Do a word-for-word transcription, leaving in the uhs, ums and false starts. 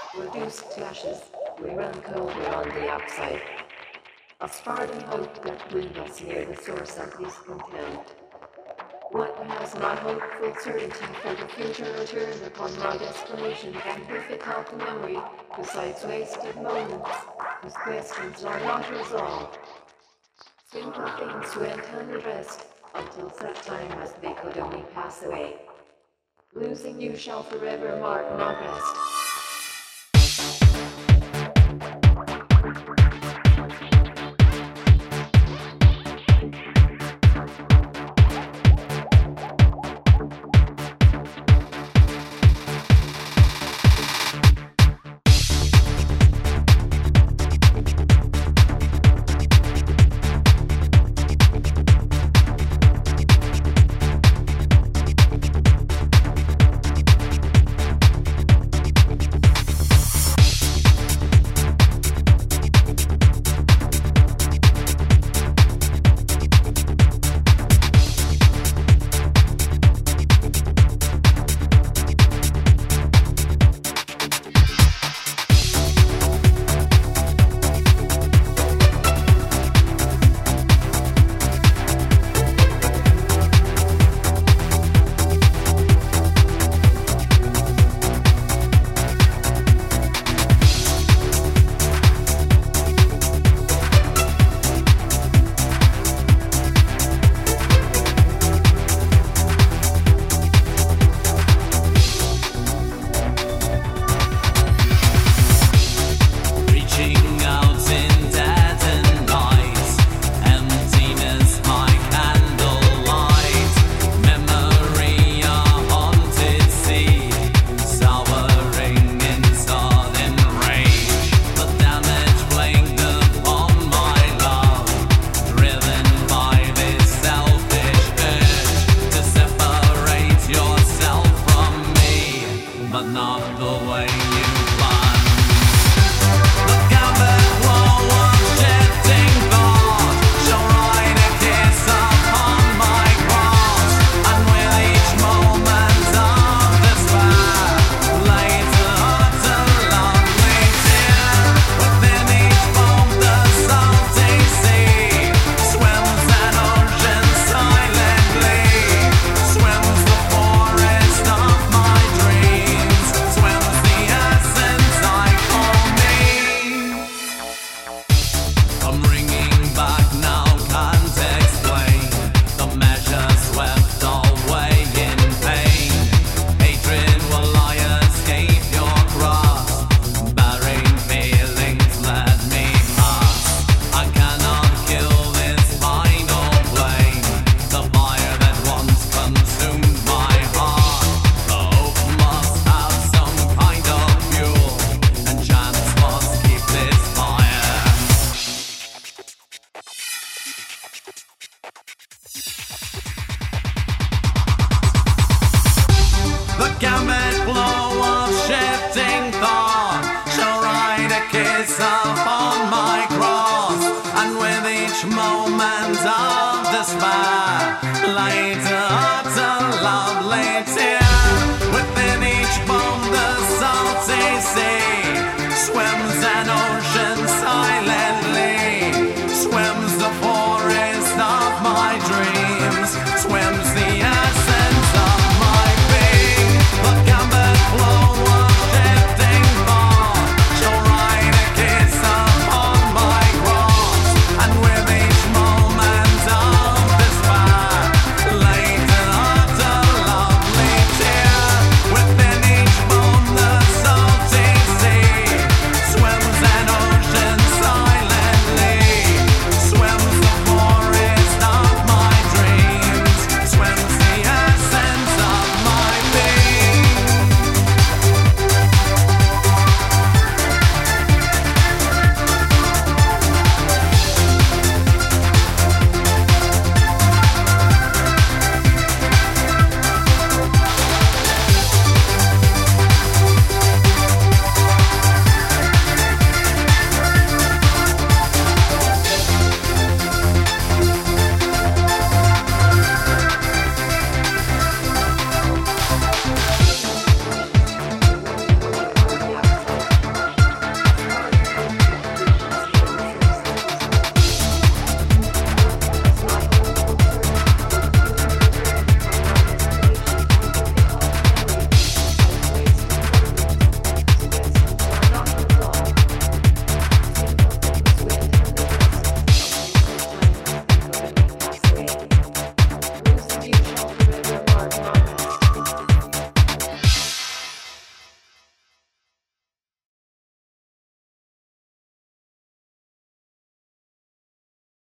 Reduced to ashes, we run colder on the outside. A spartan hope that dwindles near the source of discontent. What has my hopeful certainty for the future returned upon my desperation and difficult memory, besides wasted moments, whose questions are not resolved. Simple things went unaddressed, until such time as they could only pass away. Losing you shall forever mark my rest. Gamut blow of shifting thought shall write a kiss upon my cross, and with each moment of despair, later